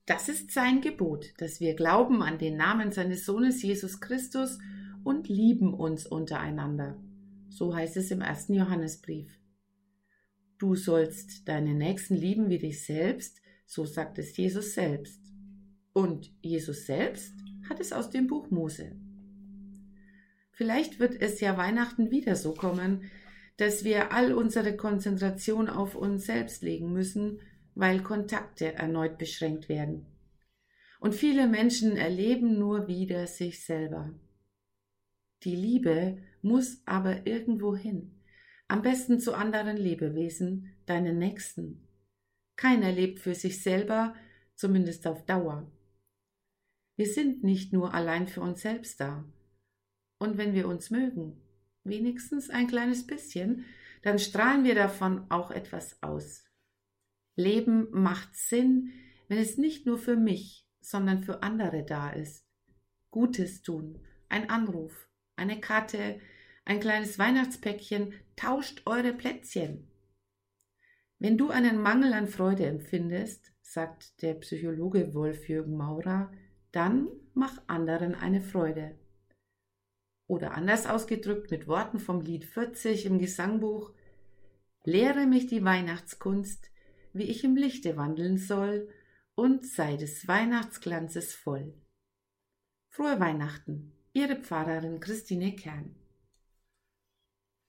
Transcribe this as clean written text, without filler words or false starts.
Das ist sein Gebot, dass wir glauben an den Namen seines Sohnes Jesus Christus und lieben uns untereinander. So heißt es im 1. Johannesbrief. Du sollst deinen Nächsten lieben wie dich selbst, so sagt es Jesus selbst. Und Jesus selbst hat es aus dem Buch Mose. Vielleicht wird es ja Weihnachten wieder so kommen, dass wir all unsere Konzentration auf uns selbst legen müssen, weil Kontakte erneut beschränkt werden. Und viele Menschen erleben nur wieder sich selber. Die Liebe muss aber irgendwo hin, am besten zu anderen Lebewesen, deinen Nächsten. Keiner lebt für sich selber, zumindest auf Dauer. Wir sind nicht nur allein für uns selbst da. Und wenn wir uns mögen, wenigstens ein kleines bisschen, dann strahlen wir davon auch etwas aus. Leben macht Sinn, wenn es nicht nur für mich, sondern für andere da ist. Gutes tun, ein Anruf, eine Karte, ein kleines Weihnachtspäckchen, tauscht eure Plätzchen. Wenn du einen Mangel an Freude empfindest, sagt der Psychologe Wolf-Jürgen Maurer, dann mach anderen eine Freude. Oder anders ausgedrückt mit Worten vom Lied 40 im Gesangbuch: Lehre mich die Weihnachtskunst, wie ich im Lichte wandeln soll, und sei des Weihnachtsglanzes voll. Frohe Weihnachten, Ihre Pfarrerin Christine Kern.